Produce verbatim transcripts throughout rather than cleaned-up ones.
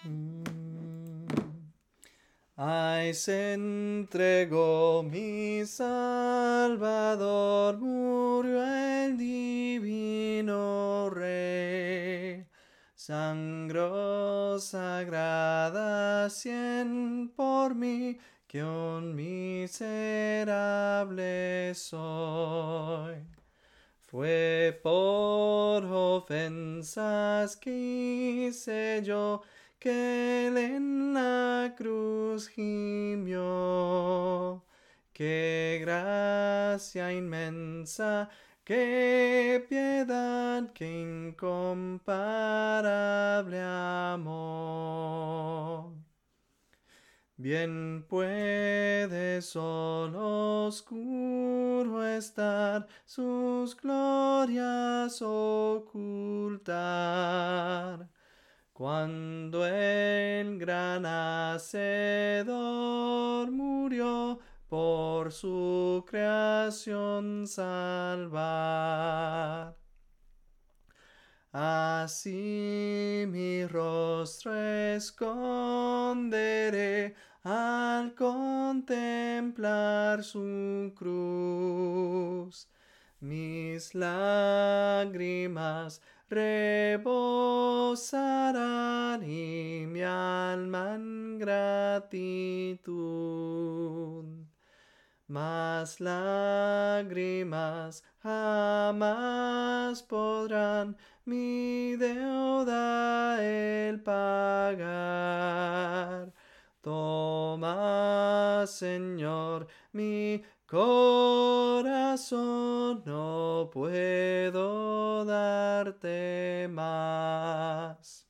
Ay, se entregó mi Salvador, murió el divino Rey. Sangre sagrada cien por mí, que un miserable soy. Fue por ofensas que hice yo, que él en la cruz gimió. Qué gracia inmensa, qué piedad, qué incomparable amor. Bien puede solo oscuro estar, sus glorias ocultar. Cuando el gran Hacedor murió por su creación salvar. Así mi rostro esconderé al contemplar su cruz. Mis lágrimas rebosarán y mi alma en gratitud. Mas lágrimas jamás podrán mi deuda el pagar. Toma, Señor, mi corazón, no puedo darte más.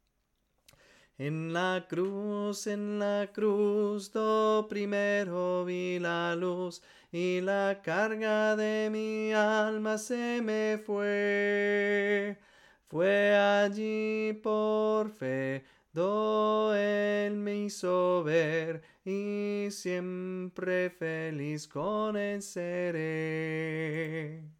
En la cruz, en la cruz, do primero vi la luz, y la carga de mi alma se me fue. Fue allí por fe, do él me hizo ver, y siempre feliz con él seré.